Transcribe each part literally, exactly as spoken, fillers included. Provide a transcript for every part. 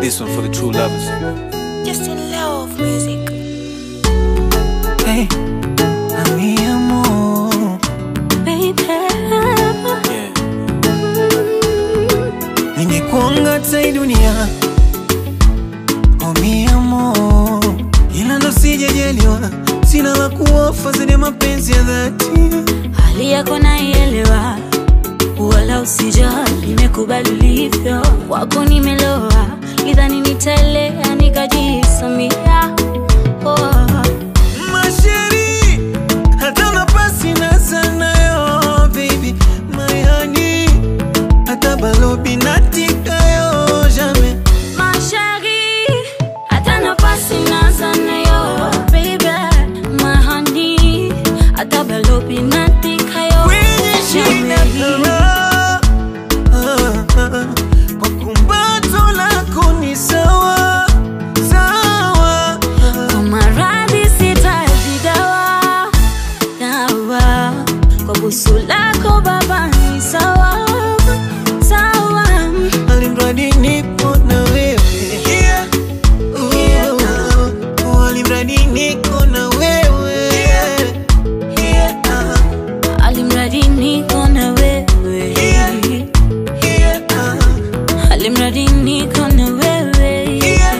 This one for the true lovers. Just in love music. Hey, a mi amor, Baby, Yeah. ningekuanga tai dunia. Oh mi amor, ila ndo sijajaliwa, sina la kuofa zaidi mapenzi ya dhati. hali yako naielewa, wala usijali, nimekubali ulivyo. Kwako nimeloa, idhani nitaelea nikajisamia. Oh. Masheri, hata nafasi na sana yo, baby, my honey, hata balobi natika yo, jamais. Mashari, hata nafasi na sana yo, baby, my honey, hata balobi natika yo, Kwenye shina kara, ah, ah, kwa kumbato lako ni sawa, sawa. Kwa maradhi sitaji dawa, dawa. Kwa busu lako baba ni sawa, sawa. Alimradi nipo na wewe, yeah. Oh, oh, oh, alimradi niko na wewe, yeah. Ah, Alimradi niko na wewe, yeah. Ah, alimradi niko na wewe,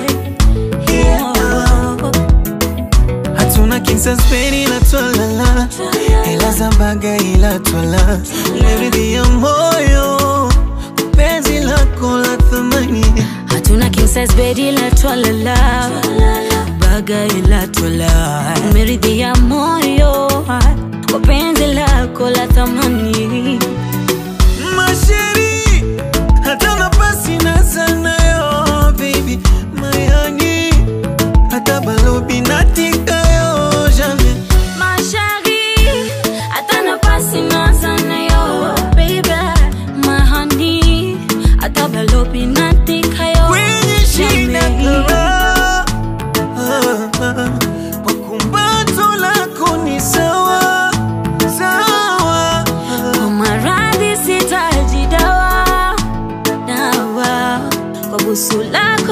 oh. hatuna kinsa speni la twalala, ila zambaga ila twala, leridhi ya moyo, penzi lako la thamani. Hatuna king size bed ila twalala, baga ila twala, umeridhia moyo kwa penzi lako la thamani. Masheri, hata nafasi na sana yo, baby, my honey, hata balobi natika yo, jamais. Mashari, hata nafasi na sana yo, baby, my honey, hata balobi natika yo, Kwenye shina jamais. kara, ah, ah, kwa kumbato lako ni sawa, sawa. Kwa maradhi sitaji dawa, dawa. Kwa busu lako